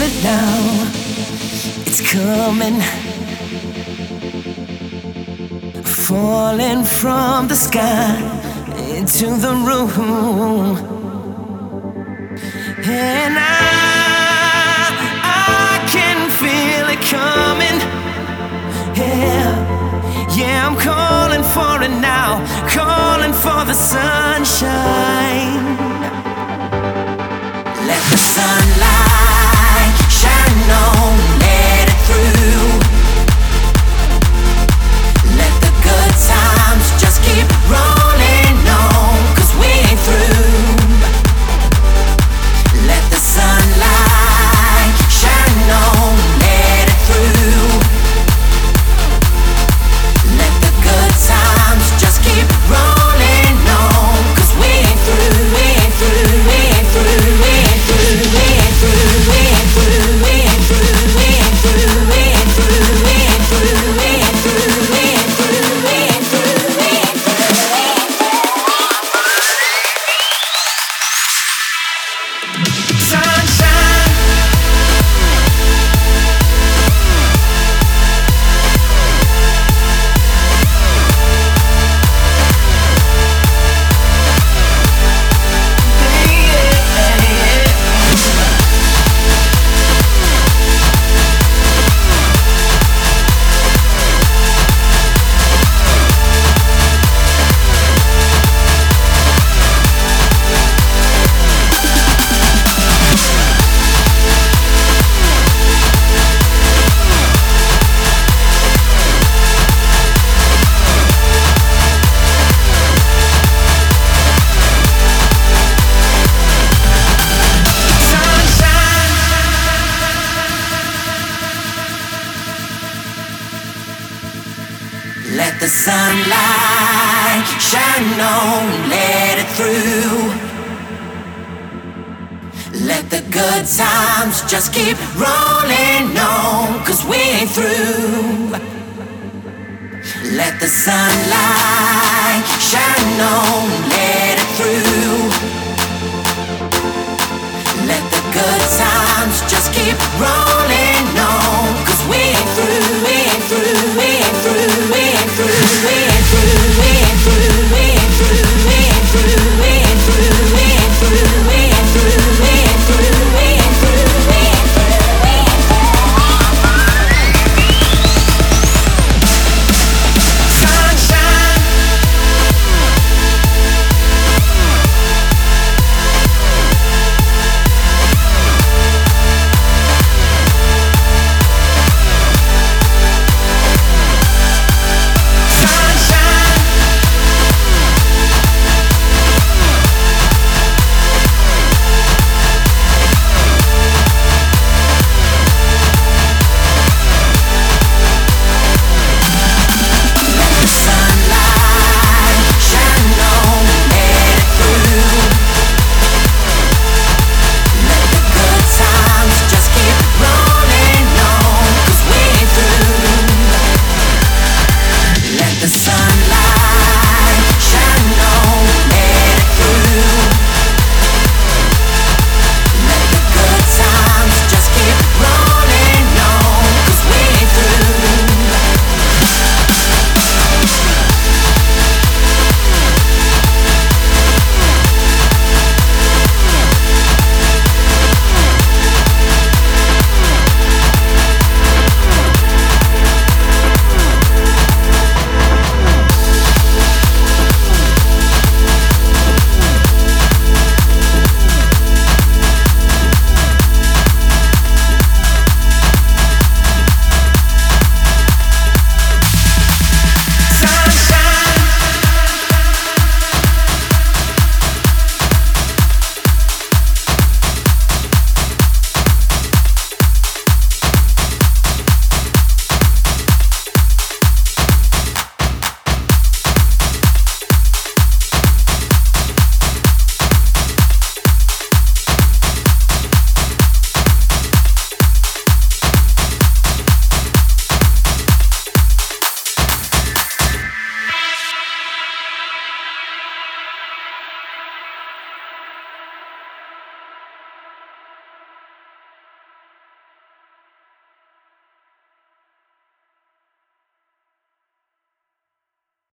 it now. It's coming, falling from the sky into the room, and I can feel it coming. Yeah, I'm calling for it now, calling for the sunshine. Let the sunlight shine on, let it through. Let the good times just keep rolling on, 'cause we ain't through. Let the sunlight shine on, let it through. Let the good times just keep rolling on, 'cause we ain't through, we ain't through, we ain't through, we ain't through, we ain't through, we ain't through, we ain't through, we ain't through, we ain't through, we ain't through, we ain't through, we ain't through, we ain't through, we ain't through. Sunshine. Let the sunlight shine on, let it through. Let the good times just keep rolling on, 'cause we ain't through. Let the sunlight shine on, let it through. Let the good times just keep rolling.